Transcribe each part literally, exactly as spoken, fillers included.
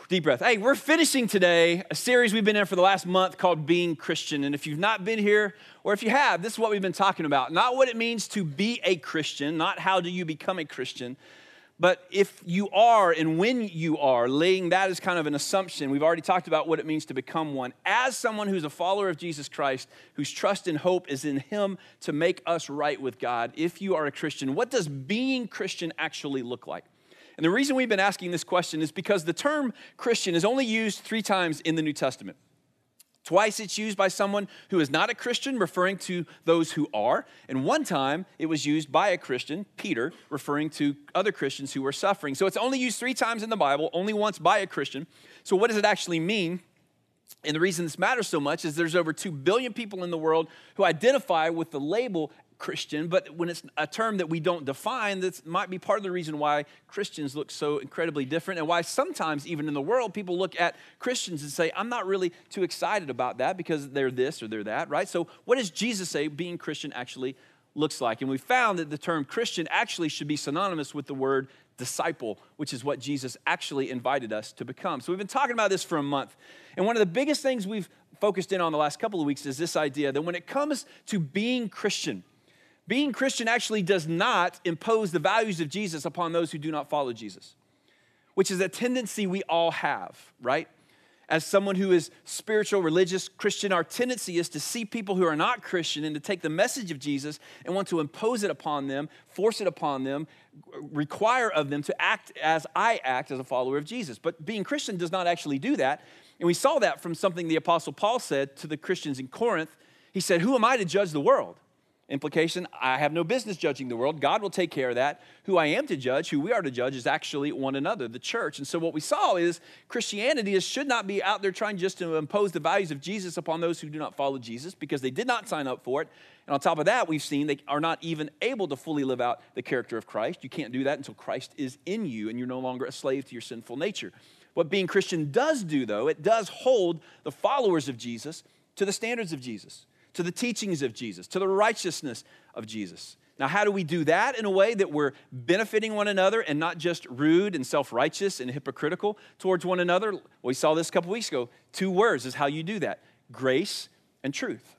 Deep breath. Hey, we're finishing today a series we've been in for the last month called Being Christian. And if you've not been here, or if you have, this is what we've been talking about. Not what it means to be a Christian, not how do you become a Christian, but if you are and when you are, laying that as kind of an assumption. We've already talked about what it means to become one. As someone who's a follower of Jesus Christ, whose trust and hope is in him to make us right with God, if you are a Christian, what does being Christian actually look like? And the reason we've been asking this question is because the term Christian is only used three times in the New Testament. Twice it's used by someone who is not a Christian, referring to those who are. And one time it was used by a Christian, Peter, referring to other Christians who were suffering. So it's only used three times in the Bible, only once by a Christian. So what does it actually mean? And the reason this matters so much is there's over two billion people in the world who identify with the label Christian, but when it's a term that we don't define, that might be part of the reason why Christians look so incredibly different, and why sometimes even in the world, people look at Christians and say, I'm not really too excited about that because they're this or they're that, right? So what does Jesus say being Christian actually looks like? And we found that the term Christian actually should be synonymous with the word disciple, which is what Jesus actually invited us to become. So we've been talking about this for a month, and one of the biggest things we've focused in on the last couple of weeks is this idea that when it comes to being Christian, being Christian actually does not impose the values of Jesus upon those who do not follow Jesus, which is a tendency we all have, right? As someone who is spiritual, religious, Christian, our tendency is to see people who are not Christian and to take the message of Jesus and want to impose it upon them, force it upon them, require of them to act as I act as a follower of Jesus. But being Christian does not actually do that. And we saw that from something the Apostle Paul said to the Christians in Corinth. He said, who am I to judge the world? Implication, I have no business judging the world. God will take care of that. Who I am to judge, who we are to judge, is actually one another, the church. And so what we saw is Christianity is, should not be out there trying just to impose the values of Jesus upon those who do not follow Jesus, because they did not sign up for it. And on top of that, we've seen they are not even able to fully live out the character of Christ. You can't do that until Christ is in you and you're no longer a slave to your sinful nature. What being Christian does do, though, it does hold the followers of Jesus to the standards of Jesus, to the teachings of Jesus, to the righteousness of Jesus. Now, how do we do that in a way that we're benefiting one another and not just rude and self-righteous and hypocritical towards one another? Well, we saw this a couple weeks ago. Two words is how you do that: grace and truth.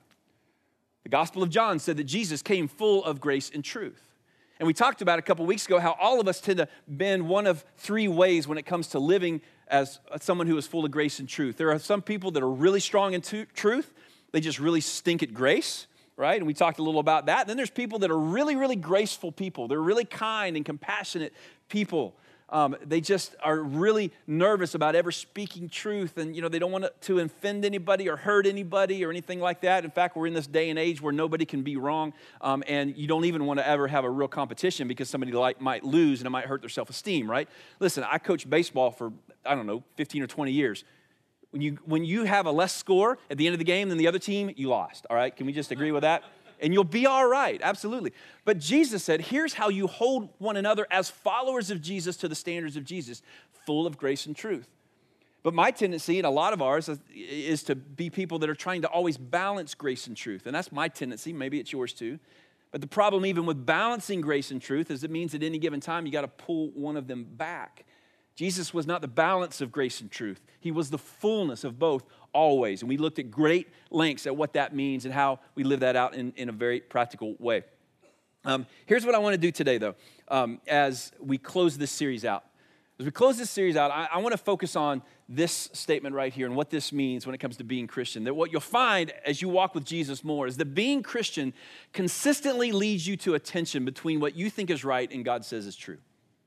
The Gospel of John said that Jesus came full of grace and truth. And we talked about a couple weeks ago how all of us tend to bend one of three ways when it comes to living as someone who is full of grace and truth. There are some people that are really strong in t- truth. They just really stink at grace, right? And we talked a little about that. Then there's people that are really, really graceful people. They're really kind and compassionate people. Um, they just are really nervous about ever speaking truth. And, you know, they don't want to offend anybody or hurt anybody or anything like that. In fact, we're in this day and age where nobody can be wrong. Um, and you don't even want to ever have a real competition because somebody like might lose and it might hurt their self-esteem, right? Listen, I coached baseball for, I don't know, fifteen or twenty years. When you when you have a less score at the end of the game than the other team, you lost, all right? Can we just agree with that? And you'll be all right, absolutely. But Jesus said, here's how you hold one another as followers of Jesus to the standards of Jesus, full of grace and truth. But my tendency, and a lot of ours, is, is to be people that are trying to always balance grace and truth. And that's my tendency. Maybe it's yours too. But the problem even with balancing grace and truth is it means at any given time you got to pull one of them back. Jesus was not the balance of grace and truth. He was the fullness of both always. And we looked at great lengths at what that means and how we live that out in, in a very practical way. Um, here's what I want to do today, though, um, as we close this series out. As we close this series out, I, I want to focus on this statement right here and what this means when it comes to being Christian. That what you'll find as you walk with Jesus more is that being Christian consistently leads you to a tension between what you think is right and God says is true.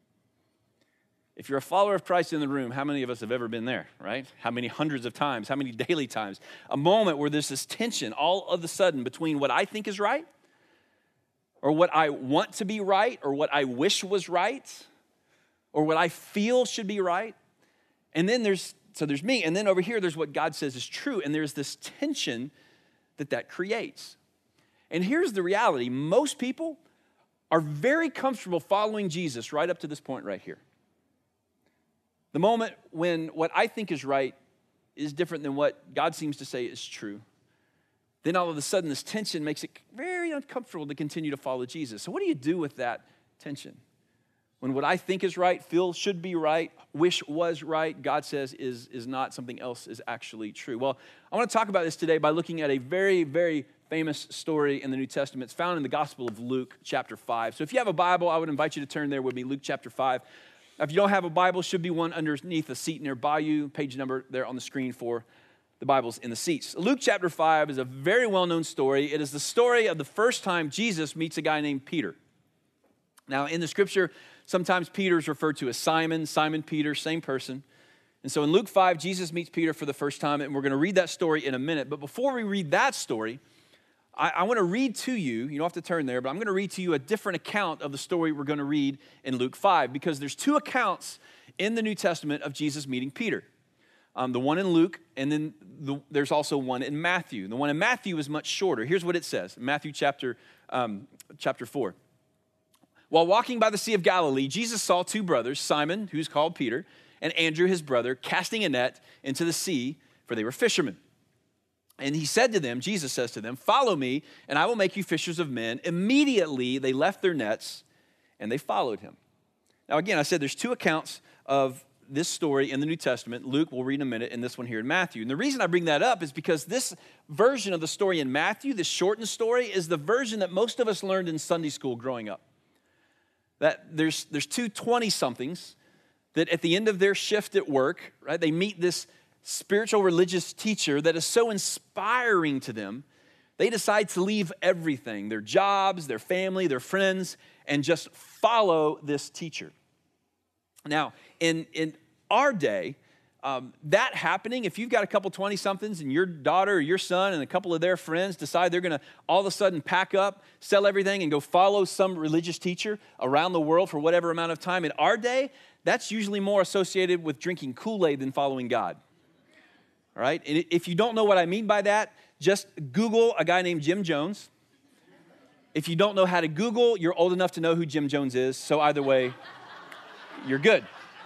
If you're a follower of Christ in the room, how many of us have ever been there, right? How many hundreds of times, how many daily times? A moment where there's this tension all of a sudden between what I think is right or what I want to be right or what I wish was right or what I feel should be right. And then there's, so there's me, and then over here there's what God says is true, and there's this tension that that creates. And here's the reality. Most people are very comfortable following Jesus right up to this point right here. The moment when what I think is right is different than what God seems to say is true, then all of a sudden this tension makes it very uncomfortable to continue to follow Jesus. So what do you do with that tension? When what I think is right, feel should be right, wish was right, God says is, is not, something else is actually true. Well, I want to talk about this today by looking at a very, very famous story in the New Testament. It's found in the Gospel of Luke, chapter five. So if you have a Bible, I would invite you to turn there with me, Luke chapter five. If you don't have a Bible, should be one underneath a seat nearby you. Page number there on the screen for the Bibles in the seats. Luke chapter five is a very well-known story. It is the story of the first time Jesus meets a guy named Peter. Now, in the scripture, sometimes Peter is referred to as Simon, Simon Peter, same person. And so in Luke five, Jesus meets Peter for the first time, and we're going to read that story in a minute. But before we read that story, I, I want to read to you, you don't have to turn there, but I'm going to read to you a different account of the story we're going to read in Luke five, because there's two accounts in the New Testament of Jesus meeting Peter. Um, the one in Luke, and then the, there's also one in Matthew. The one in Matthew is much shorter. Here's what it says, Matthew chapter, um, chapter four. While walking by the Sea of Galilee, Jesus saw two brothers, Simon, who's called Peter, and Andrew, his brother, casting a net into the sea, for they were fishermen. And he said to them, Jesus says to them, "Follow me, and I will make you fishers of men." Immediately they left their nets, and they followed him. Now again, I said there's two accounts of this story in the New Testament. Luke, we'll read in a minute, and this one here in Matthew. And the reason I bring that up is because this version of the story in Matthew, this shortened story, is the version that most of us learned in Sunday school growing up. That there's there's two twenty-somethings that at the end of their shift at work, right, they meet this spiritual religious teacher that is so inspiring to them, they decide to leave everything, their jobs, their family, their friends, and just follow this teacher. Now, in, in our day, um, that happening, if you've got a couple twenty-somethings and your daughter or your son and a couple of their friends decide they're going to all of a sudden pack up, sell everything, and go follow some religious teacher around the world for whatever amount of time, in our day, that's usually more associated with drinking Kool-Aid than following God. All right? And if you don't know what I mean by that, just Google a guy named Jim Jones. If you don't know how to Google, you're old enough to know who Jim Jones is, so either way, you're good.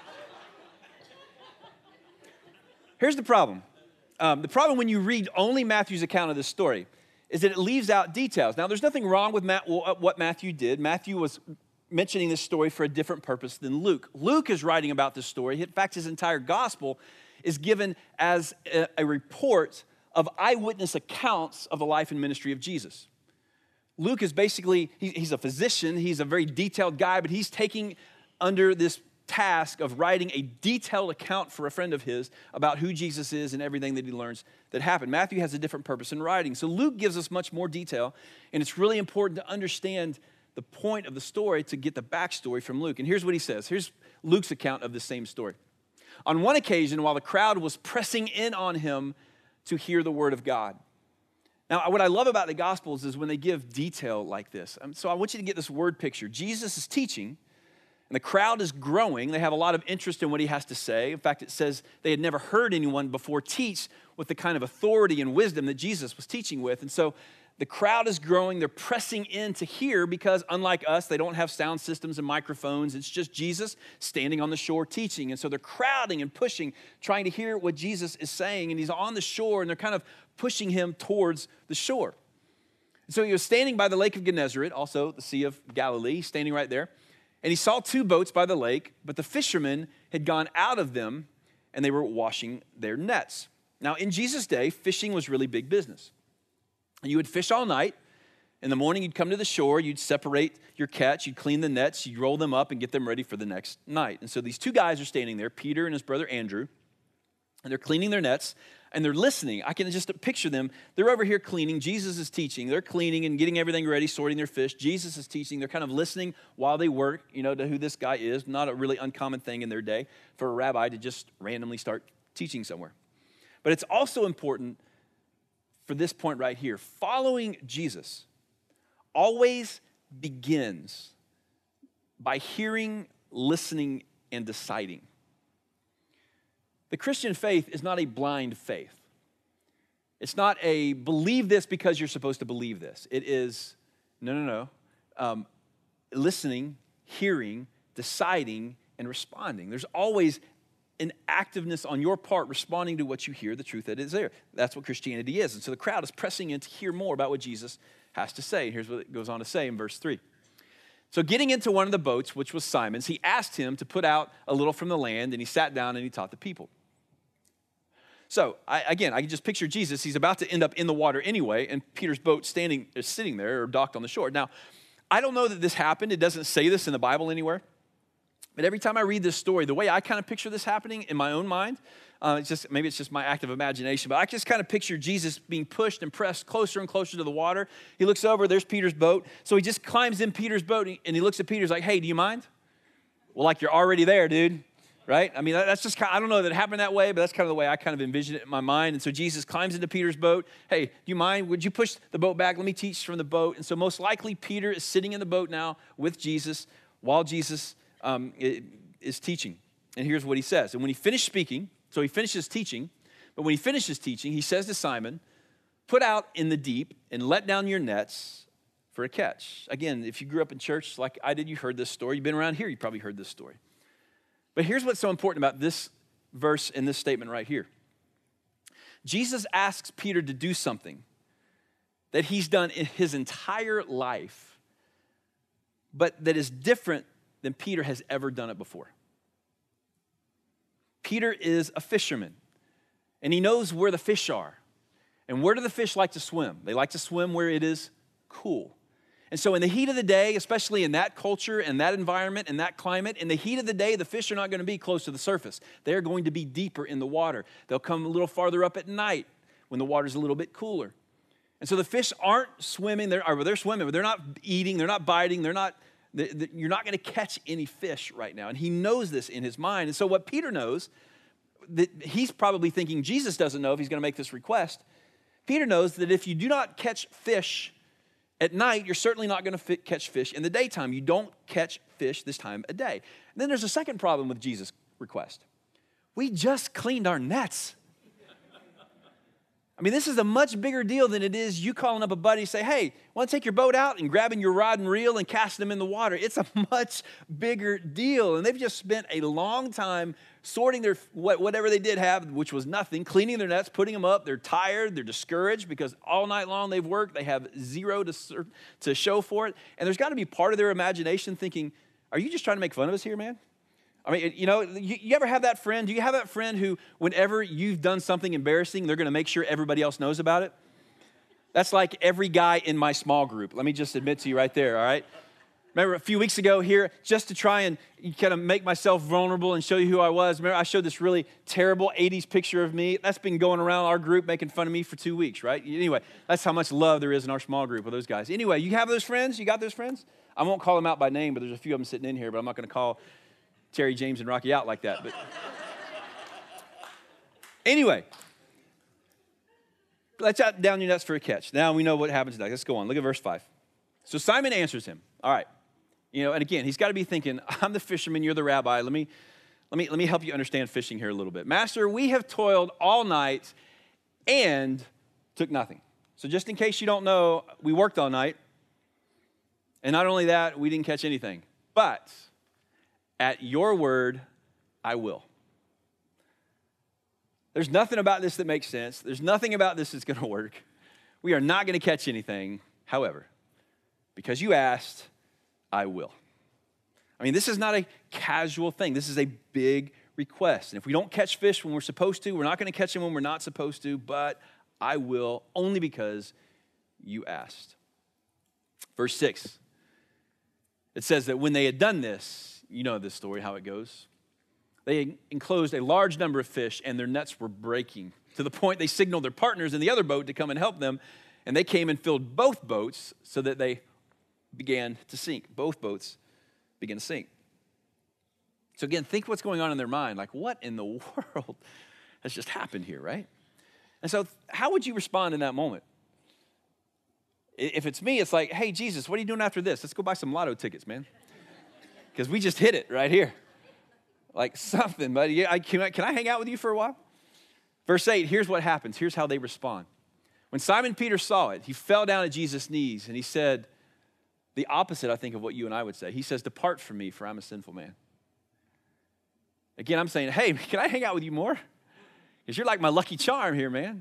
Here's the problem. Um, the problem when you read only Matthew's account of this story is that it leaves out details. Now, there's nothing wrong with Matt, what Matthew did. Matthew was mentioning this story for a different purpose than Luke. Luke is writing about this story. In fact, his entire gospel is given as a, a report of eyewitness accounts of the life and ministry of Jesus. Luke is basically, he, he's a physician. He's a very detailed guy, but he's taking under this task of writing a detailed account for a friend of his about who Jesus is and everything that he learns that happened. Matthew has a different purpose in writing. So Luke gives us much more detail, and it's really important to understand the point of the story to get the backstory from Luke. And here's what he says. Here's Luke's account of the same story. On one occasion, while the crowd was pressing in on him to hear the word of God. Now, what I love about the Gospels is when they give detail like this. So I want you to get this word picture. Jesus is teaching, and the crowd is growing. They have a lot of interest in what he has to say. In fact, it says they had never heard anyone before teach with the kind of authority and wisdom that Jesus was teaching with. And so the crowd is growing. They're pressing in to hear because, unlike us, they don't have sound systems and microphones. It's just Jesus standing on the shore teaching. And so they're crowding and pushing, trying to hear what Jesus is saying. And he's on the shore, and they're kind of pushing him towards the shore. And so he was standing by the Lake of Gennesaret, also the Sea of Galilee, standing right there. And he saw two boats by the lake, but the fishermen had gone out of them, and they were washing their nets. Now, in Jesus' day, fishing was really big business. You would fish all night. In the morning, you'd come to the shore. You'd separate your catch. You'd clean the nets. You'd roll them up and get them ready for the next night. And so these two guys are standing there, Peter and his brother Andrew, and they're cleaning their nets, and they're listening. I can just picture them. They're over here cleaning. Jesus is teaching. They're cleaning and getting everything ready, sorting their fish. Jesus is teaching. They're kind of listening while they work, you know, to who this guy is. Not a really uncommon thing in their day for a rabbi to just randomly start teaching somewhere. But it's also important for this point right here. Following Jesus always begins by hearing, listening, and deciding. The Christian faith is not a blind faith. It's not a believe this because you're supposed to believe this. It is, no, no, no, um, listening, hearing, deciding, and responding. There's always an activeness on your part responding to what you hear, the truth that is there. That's what Christianity is. And so the crowd is pressing in to hear more about what Jesus has to say. Here's what it goes on to say in verse three. It So getting into one of the boats, which was Simon's, he asked him to put out a little from the land, and he sat down and he taught the people. So I, again, I can just picture Jesus. He's about to end up in the water anyway, and Peter's boat standing, is sitting there or docked on the shore. Now, I don't know that this happened. It doesn't say this in the Bible anywhere. But every time I read this story, the way I kind of picture this happening in my own mind, uh, it's just maybe it's just my active imagination, but I just kind of picture Jesus being pushed and pressed closer and closer to the water. He looks over, there's Peter's boat. So he just climbs in Peter's boat, and he looks at Peter, he's like, hey, do you mind? Well, like, you're already there, dude, right? I mean, that's just kind of, I don't know that it happened that way, but that's kind of the way I kind of envision it in my mind. And so Jesus climbs into Peter's boat. Hey, do you mind? Would you push the boat back? Let me teach from the boat. And so most likely Peter is sitting in the boat now with Jesus while Jesus um, is teaching. And here's what he says. And when he finished speaking, so he finishes teaching, but when he finishes teaching, he says to Simon, put out in the deep and let down your nets for a catch. Again, if you grew up in church like I did, you heard this story. You've been around here, you probably heard this story. But here's what's so important about this verse and this statement right here. Jesus asks Peter to do something that he's done in his entire life, but that is different than Peter has ever done it before. Peter is a fisherman, and he knows where the fish are. And where do the fish like to swim? They like to swim where it is cool. And so in the heat of the day, especially in that culture and that environment and that climate, in the heat of the day, the fish are not going to be close to the surface. They're going to be deeper in the water. They'll come a little farther up at night when the water's a little bit cooler. And so the fish aren't swimming, they're, or they're swimming, but they're not eating, they're not biting, they're not, they, they, you're not going to catch any fish right now. And he knows this in his mind. And so what Peter knows, that he's probably thinking Jesus doesn't know if he's going to make this request. Peter knows that if you do not catch fish at night, you're certainly not going to catch fish in the daytime. You don't catch fish this time of day. And then there's a second problem with Jesus' request. We just cleaned our nets. I mean, this is a much bigger deal than it is you calling up a buddy and say, hey, want to take your boat out and grabbing your rod and reel and casting them in the water. It's a much bigger deal. And they've just spent a long time sorting their whatever they did have, which was nothing, cleaning their nets, putting them up. They're tired. They're discouraged because all night long they've worked. They have zero to, to show for it. And there's got to be part of their imagination thinking, are you just trying to make fun of us here, man? I mean, you know, you, you ever have that friend? Do you have that friend who, whenever you've done something embarrassing, they're going to make sure everybody else knows about it? That's like every guy in my small group. Let me just admit to you right there, all right? Remember a few weeks ago here, just to try and kind of make myself vulnerable and show you who I was, remember I showed this really terrible eighties picture of me. That's been going around our group making fun of me for two weeks, right? Anyway, that's how much love there is in our small group with those guys. Anyway, you have those friends? You got those friends? I won't call them out by name, but there's a few of them sitting in here, but I'm not going to call Terry, James, and Rocky out like that. But anyway, let's out down your nets for a catch. Now we know what happens next. Let's go on. Look at verse five. So Simon answers him. All right. You know, and again, he's got to be thinking, I'm the fisherman, you're the rabbi. Let me, let me, let me help you understand fishing here a little bit. Master, we have toiled all night and took nothing. So just in case you don't know, we worked all night. And not only that, we didn't catch anything. But at your word, I will. There's nothing about this that makes sense. There's nothing about this that's going to work. We are not going to catch anything. However, because you asked, I will. I mean, this is not a casual thing. This is a big request. And if we don't catch fish when we're supposed to, we're not going to catch them when we're not supposed to, but I will only because you asked. Verse six, it says that when they had done this, you know this story, how it goes. They enclosed a large number of fish, and their nets were breaking to the point they signaled their partners in the other boat to come and help them, and they came and filled both boats so that they began to sink. Both boats began to sink. So again, think what's going on in their mind. Like, what in the world has just happened here, right? And so how would you respond in that moment? If it's me, it's like, hey, Jesus, what are you doing after this? Let's go buy some lotto tickets, man. Because we just hit it right here. Like something, buddy. Yeah, I, can, I, can I hang out with you for a while? Verse eight, here's what happens. Here's how they respond. When Simon Peter saw it, he fell down at Jesus' knees and he said the opposite, I think, of what you and I would say. He says, depart from me, for I'm a sinful man. Again, I'm saying, hey, can I hang out with you more? Because you're like my lucky charm here, man.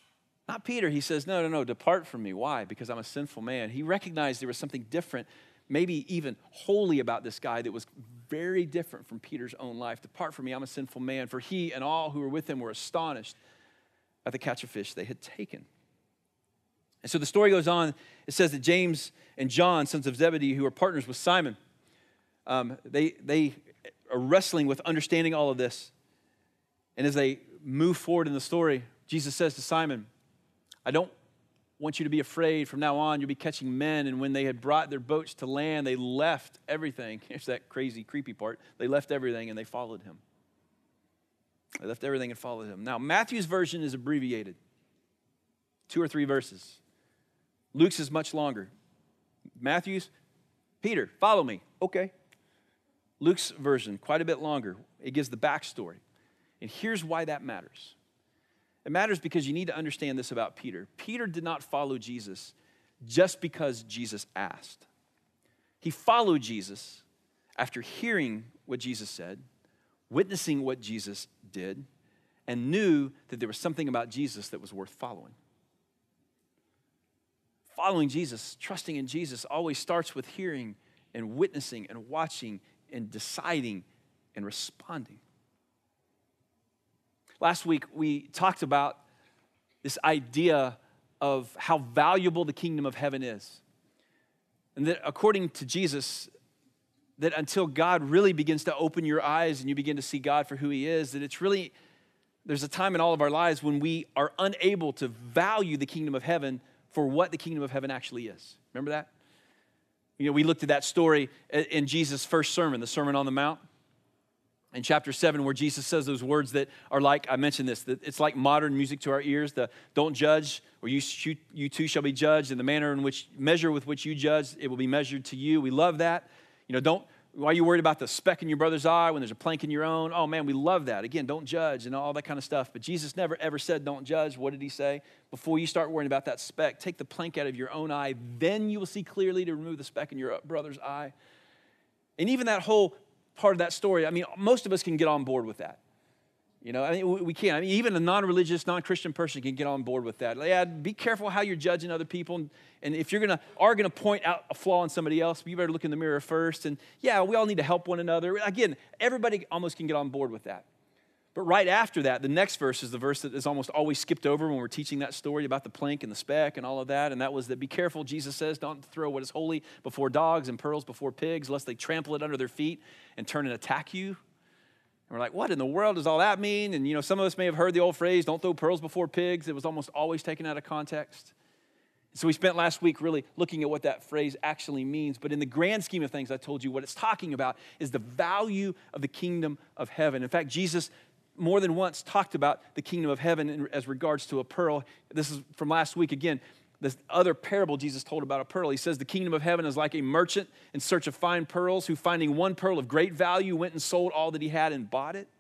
Not Peter. He says, no, no, no, depart from me. Why? Because I'm a sinful man. He recognized there was something different. maybe even holy about this guy that was very different from Peter's own life. Depart from me, I'm a sinful man. For he and all who were with him were astonished at the catch of fish they had taken. And so the story goes on. It says that James and John, sons of Zebedee, who are partners with Simon, um, they, they are wrestling with understanding all of this. And as they move forward in the story, Jesus says to Simon, I don't want you to be afraid. From now on, you'll be catching men. And when they had brought their boats to land, they left everything. Here's that crazy, creepy part. They left everything and they followed him. They left everything and followed him. Now, Matthew's version is abbreviated. Two or three verses. Luke's is much longer. Matthew's, Peter, follow me. Okay. Luke's version, quite a bit longer. It gives the backstory. And here's why that matters. It matters because you need to understand this about Peter. Peter did not follow Jesus just because Jesus asked. He followed Jesus after hearing what Jesus said, witnessing what Jesus did, and knew that there was something about Jesus that was worth following. Following Jesus, trusting in Jesus, always starts with hearing and witnessing and watching and deciding and responding. Last week, we talked about this idea of how valuable the kingdom of heaven is. And that according to Jesus, that until God really begins to open your eyes and you begin to see God for who he is, that it's really, there's a time in all of our lives when we are unable to value the kingdom of heaven for what the kingdom of heaven actually is. Remember that? You know, we looked at that story in Jesus' first sermon, the Sermon on the Mount. In chapter seven, where Jesus says those words that are like, I mentioned this, that it's like modern music to our ears, the don't judge, or you, you too shall be judged, in the manner in which, measure with which you judge, it will be measured to you. We love that. You know, don't, why are you worried about the speck in your brother's eye when there's a plank in your own? Oh man, we love that. Again, don't judge and all that kind of stuff. But Jesus never ever said don't judge. What did he say? Before you start worrying about that speck, take the plank out of your own eye, then you will see clearly to remove the speck in your brother's eye. And even that whole part of that story, I mean, most of us can get on board with that. You know, I mean, we can. I mean, even a non-religious, non-Christian person can get on board with that. Yeah, be careful how you're judging other people. And, and if you're gonna are gonna point out a flaw in somebody else, you better look in the mirror first. And yeah, we all need to help one another. Again, everybody almost can get on board with that. But right after that, the next verse is the verse that is almost always skipped over when we're teaching that story about the plank and the speck and all of that. And that was that be careful, Jesus says, don't throw what is holy before dogs and pearls before pigs, lest they trample it under their feet and turn and attack you. And we're like, what in the world does all that mean? And you know, some of us may have heard the old phrase, don't throw pearls before pigs. It was almost always taken out of context. So we spent last week really looking at what that phrase actually means. But in the grand scheme of things, I told you what it's talking about is the value of the kingdom of heaven. In fact, Jesus more than once talked about the kingdom of heaven as regards to a pearl. This is from last week. Again, this other parable Jesus told about a pearl. He says the kingdom of heaven is like a merchant in search of fine pearls who, finding one pearl of great value, went and sold all that he had and bought it.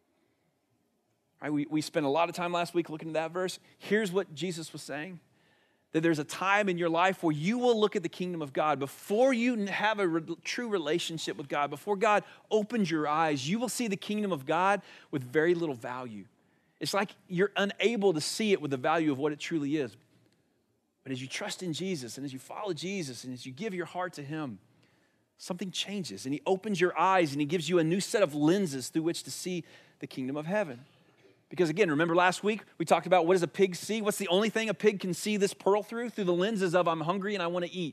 Right, we, we spent a lot of time last week looking at that verse. Here's what Jesus was saying. That there's a time in your life where you will look at the kingdom of God. Before you have a re- true relationship with God, before God opens your eyes, you will see the kingdom of God with very little value. It's like you're unable to see it with the value of what it truly is. But as you trust in Jesus and as you follow Jesus and as you give your heart to him, something changes and he opens your eyes and he gives you a new set of lenses through which to see the kingdom of heaven. Because again, remember last week, we talked about what does a pig see? What's the only thing a pig can see this pearl through? Through the lenses of I'm hungry and I want to eat.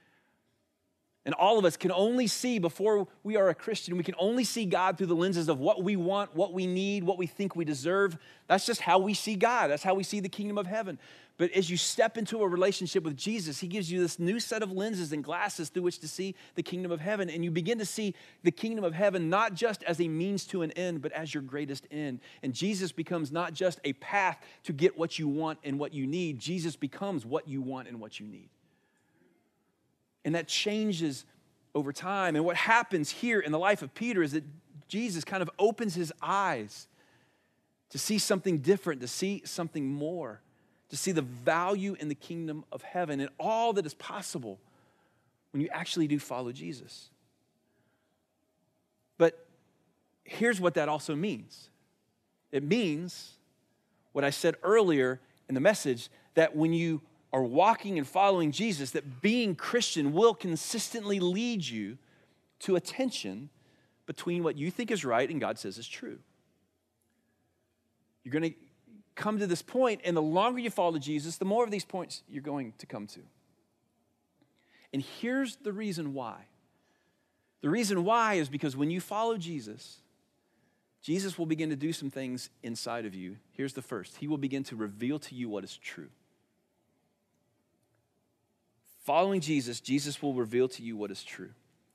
And all of us can only see, before we are a Christian, we can only see God through the lenses of what we want, what we need, what we think we deserve. That's just how we see God. That's how we see the kingdom of heaven. But as you step into a relationship with Jesus, he gives you this new set of lenses and glasses through which to see the kingdom of heaven. And you begin to see the kingdom of heaven not just as a means to an end, but as your greatest end. And Jesus becomes not just a path to get what you want and what you need. Jesus becomes what you want and what you need. And that changes over time. And what happens here in the life of Peter is that Jesus kind of opens his eyes to see something different, to see something more, to see the value in the kingdom of heaven and all that is possible when you actually do follow Jesus. But here's what that also means. It means what I said earlier in the message, that when you are walking and following Jesus, that being Christian will consistently lead you to a tension between what you think is right and God says is true. You're going to come to this point, and the longer you follow Jesus, the more of these points you're going to come to. And here's the reason why. The reason why is because when you follow Jesus, Jesus will begin to do some things inside of you. Here's the first. He will begin to reveal to you what is true. Following Jesus, Jesus will reveal to you what is true.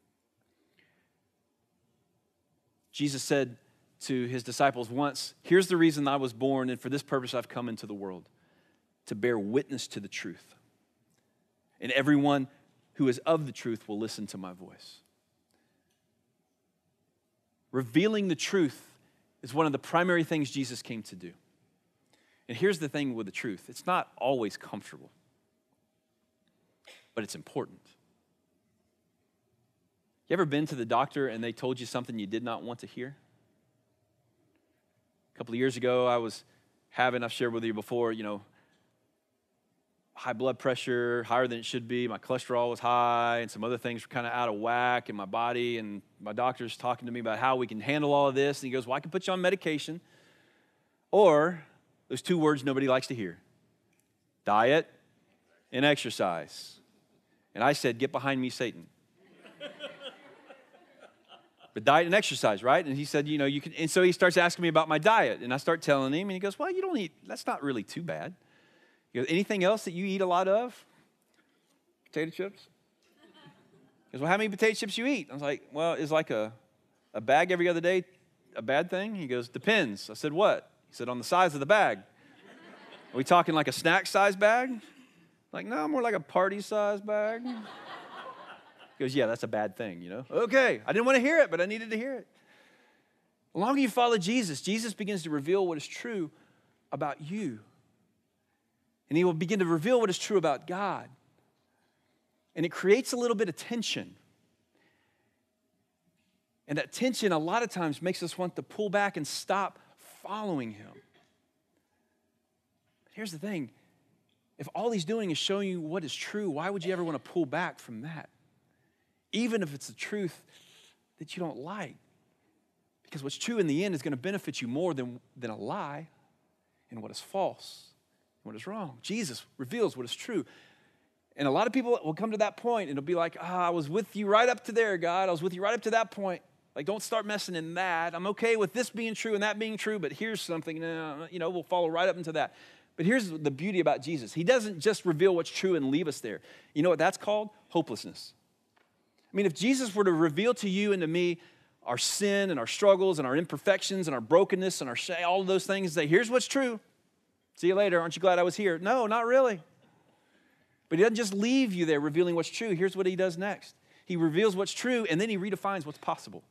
Jesus said to his disciples once, here's the reason I was born, and for this purpose I've come into the world, to bear witness to the truth. And everyone who is of the truth will listen to my voice. Revealing the truth is one of the primary things Jesus came to do. And here's the thing with the truth. It's not always comfortable, but it's important. You ever been to the doctor and they told you something you did not want to hear? A couple of years ago, I was having, I've shared with you before, you know, high blood pressure, higher than it should be. My cholesterol was high, and some other things were kind of out of whack in my body. And my doctor's talking to me about how we can handle all of this. And he goes, well, I can put you on medication. Or those two words nobody likes to hear: diet and exercise. And I said, get behind me, Satan. But diet and exercise, right? And he said, you know, you can. And so he starts asking me about my diet. And I start telling him, and he goes, well, you don't eat, that's not really too bad. He goes, anything else that you eat a lot of? Potato chips? He goes, well, how many potato chips you eat? I was like, well, is like a, a bag every other day a bad thing? He goes, depends. I said, what? He said, on the size of the bag. Are we talking like a snack size bag? Like, no, more like a party size bag. He goes, yeah, that's a bad thing, you know? Okay, I didn't want to hear it, but I needed to hear it. The longer you follow Jesus, Jesus begins to reveal what is true about you. And he will begin to reveal what is true about God. And it creates a little bit of tension. And that tension a lot of times makes us want to pull back and stop following him. But here's the thing. If all he's doing is showing you what is true, why would you ever want to pull back from that? Even if it's the truth that you don't like. Because what's true in the end is going to benefit you more than, than a lie and what is false and what is wrong. Jesus reveals what is true. And a lot of people will come to that point and it'll be like, ah, I was with you right up to there, God. I was with you right up to that point. Like, don't start messing in that. I'm okay with this being true and that being true, but here's something, no, you know, we'll follow right up into that. But here's the beauty about Jesus. He doesn't just reveal what's true and leave us there. You know what that's called? Hopelessness. I mean, if Jesus were to reveal to you and to me our sin and our struggles and our imperfections and our brokenness and our shame, all of those things, and say, here's what's true. See you later. Aren't you glad I was here? No, not really. But he doesn't just leave you there revealing what's true. Here's what he does next. He reveals what's true, and then he redefines what's possible.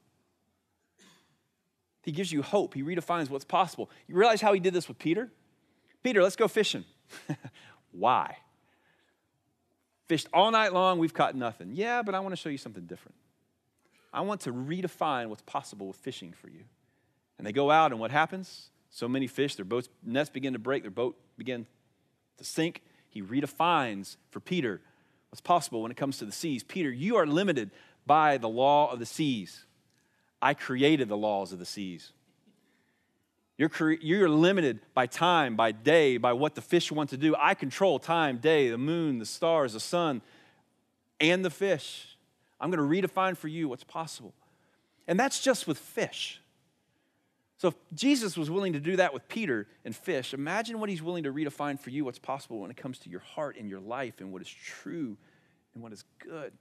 He gives you hope. He redefines what's possible. You realize how he did this with Peter? Peter, let's go fishing. Why? Fished all night long, we've caught nothing. Yeah, but I want to show you something different. I want to redefine what's possible with fishing for you. And they go out, and what happens? So many fish, their boats, nets begin to break, their boat begin to sink. He redefines for Peter what's possible when it comes to the seas. Peter, you are limited by the law of the seas. I created the laws of the seas. You're, cre- you're limited by time, by day, by what the fish want to do. I control time, day, the moon, the stars, the sun, and the fish. I'm going to redefine for you what's possible. And that's just with fish. So if Jesus was willing to do that with Peter and fish, imagine what he's willing to redefine for you what's possible when it comes to your heart and your life and what is true and what is good.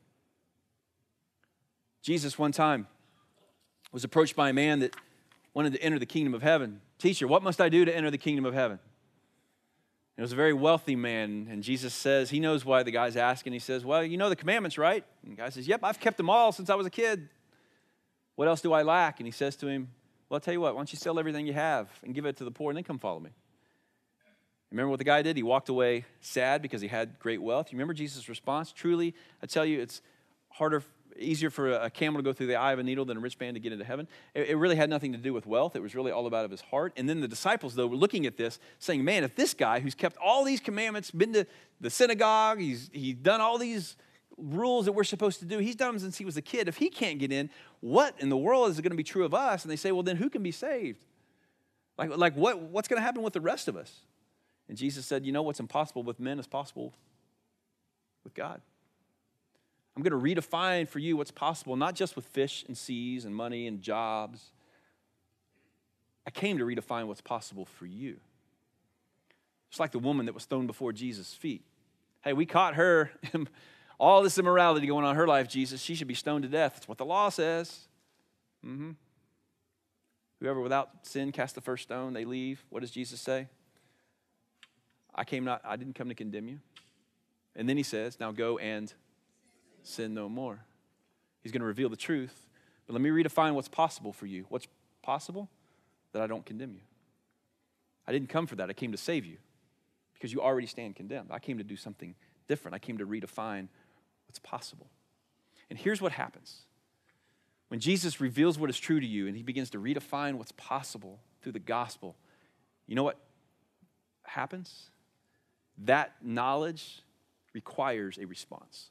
Jesus one time was approached by a man that wanted to enter the kingdom of heaven. Teacher, what must I do to enter the kingdom of heaven? It was a very wealthy man, and Jesus says, he knows why the guy's asking. He says, well, you know the commandments, right? And the guy says, yep, I've kept them all since I was a kid. What else do I lack? And he says to him, well, I'll tell you what, why don't you sell everything you have and give it to the poor and then come follow me? Remember what the guy did? He walked away sad because he had great wealth. You remember Jesus' response? Truly, I tell you, it's harder, easier for a camel to go through the eye of a needle than a rich man to get into heaven. It, it really had nothing to do with wealth. It was really all about of his heart. And then the disciples, though, were looking at this, saying, man, if this guy who's kept all these commandments, been to the synagogue, he's, he's done all these rules that we're supposed to do, he's done them since he was a kid. If he can't get in, what in the world is going to be true of us? And they say, well, then who can be saved? Like, like what, what's going to happen with the rest of us? And Jesus said, you know, what's impossible with men is possible with God. I'm going to redefine for you what's possible, not just with fish and seas and money and jobs. I came to redefine what's possible for you. Just like the woman that was thrown before Jesus' feet. Hey, we caught her. All this immorality going on in her life, Jesus. She should be stoned to death. That's what the law says. Mm-hmm. Whoever without sin cast the first stone, they leave. What does Jesus say? I came not, I didn't come to condemn you. And then he says, now go and sin no more. He's going to reveal the truth. But let me redefine what's possible for you. What's possible? That I don't condemn you. I didn't come for that. I came to save you because you already stand condemned. I came to do something different. I came to redefine what's possible. And here's what happens. When Jesus reveals what is true to you and he begins to redefine what's possible through the gospel, you know what happens? That knowledge requires a response.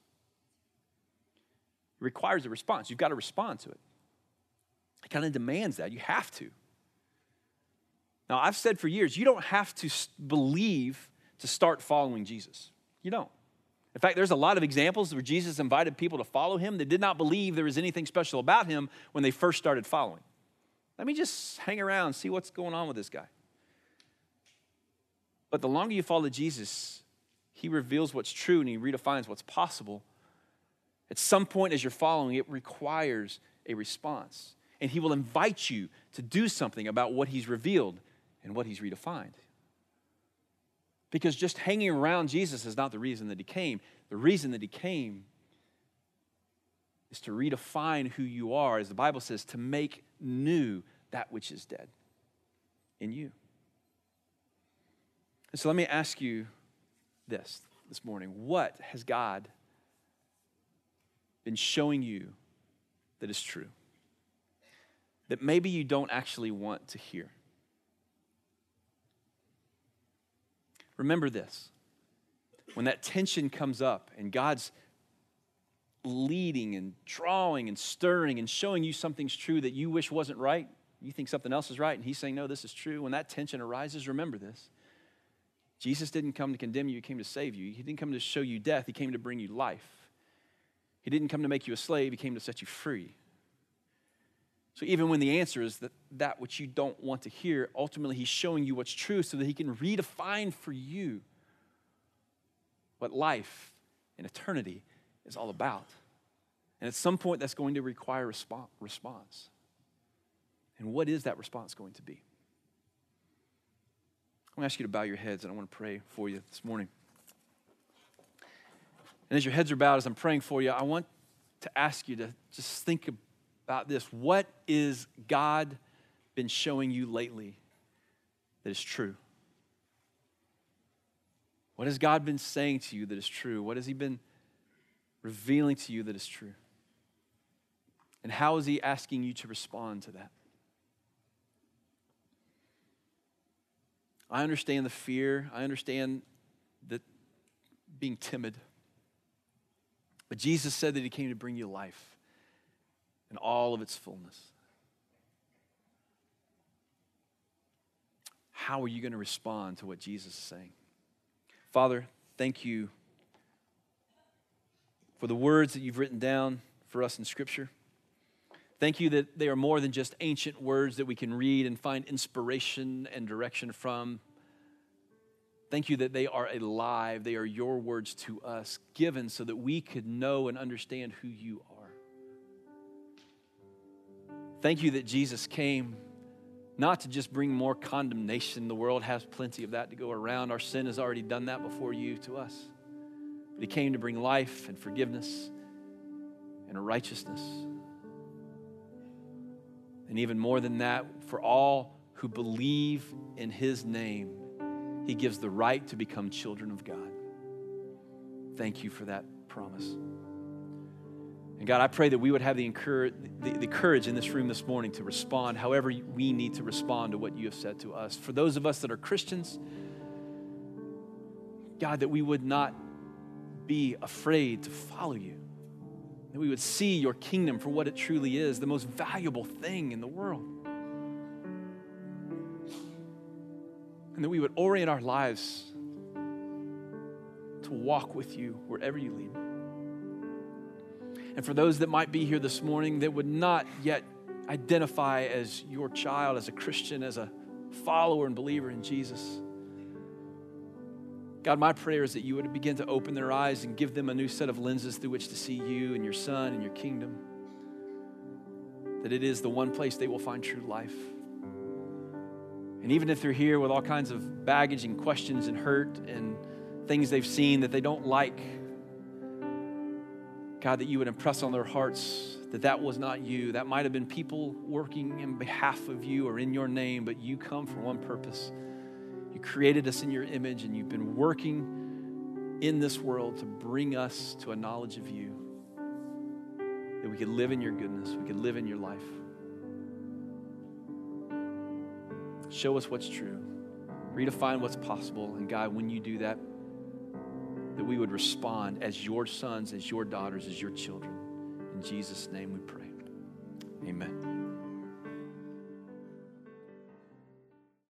It requires a response. You've got to respond to it. It kind of demands that. You have to. Now, I've said for years, you don't have to believe to start following Jesus. You don't. In fact, there's a lot of examples where Jesus invited people to follow him that did not believe there was anything special about him when they first started following. Let me just hang around and see what's going on with this guy. But the longer you follow Jesus, he reveals what's true and he redefines what's possible. At some point as you're following, it requires a response. And he will invite you to do something about what he's revealed and what he's redefined. Because just hanging around Jesus is not the reason that he came. The reason that he came is to redefine who you are, as the Bible says, to make new that which is dead in you. And so let me ask you this this morning. What has God been showing you that is true, that maybe you don't actually want to hear? Remember this. When that tension comes up and God's leading and drawing and stirring and showing you something's true that you wish wasn't right, you think something else is right, and he's saying, no, this is true. When that tension arises, remember this. Jesus didn't come to condemn you, he came to save you. He didn't come to show you death, he came to bring you life. He didn't come to make you a slave, he came to set you free. So even when the answer is that that which you don't want to hear, ultimately he's showing you what's true so that he can redefine for you what life and eternity is all about. And at some point that's going to require a response. And what is that response going to be? I'm going to ask you to bow your heads, and I want to pray for you this morning. And as your heads are bowed, as I'm praying for you, I want to ask you to just think about this. What is God been showing you lately that is true? What has God been saying to you that is true? What has he been revealing to you that is true? And how is he asking you to respond to that? I understand the fear. I understand that being timid. But Jesus said that he came to bring you life in all of its fullness. How are you going to respond to what Jesus is saying? Father, thank you for the words that you've written down for us in Scripture. Thank you that they are more than just ancient words that we can read and find inspiration and direction from. Thank you that they are alive. They are your words to us, given so that we could know and understand who you are. Thank you that Jesus came not to just bring more condemnation. The world has plenty of that to go around. Our sin has already done that before you to us. But he came to bring life and forgiveness and righteousness. And even more than that, for all who believe in his name, he gives the right to become children of God. Thank you for that promise. And God, I pray that we would have the, encourage, the, the courage in this room this morning to respond however we need to respond to what you have said to us. For those of us that are Christians, God, that we would not be afraid to follow you. That we would see your kingdom for what it truly is, the most valuable thing in the world. And that we would orient our lives to walk with you wherever you lead. And for those that might be here this morning that would not yet identify as your child, as a Christian, as a follower and believer in Jesus, God, my prayer is that you would begin to open their eyes and give them a new set of lenses through which to see you and your Son and your kingdom. That it is the one place they will find true life. And even if they're here with all kinds of baggage and questions and hurt and things they've seen that they don't like, God, that you would impress on their hearts that that was not you. That might have been people working in behalf of you or in your name, but you come for one purpose. You created us in your image, and you've been working in this world to bring us to a knowledge of you, that we could live in your goodness, we could live in your life. Show us what's true. Redefine what's possible. And God, when you do that, that we would respond as your sons, as your daughters, as your children. In Jesus' name we pray. Amen.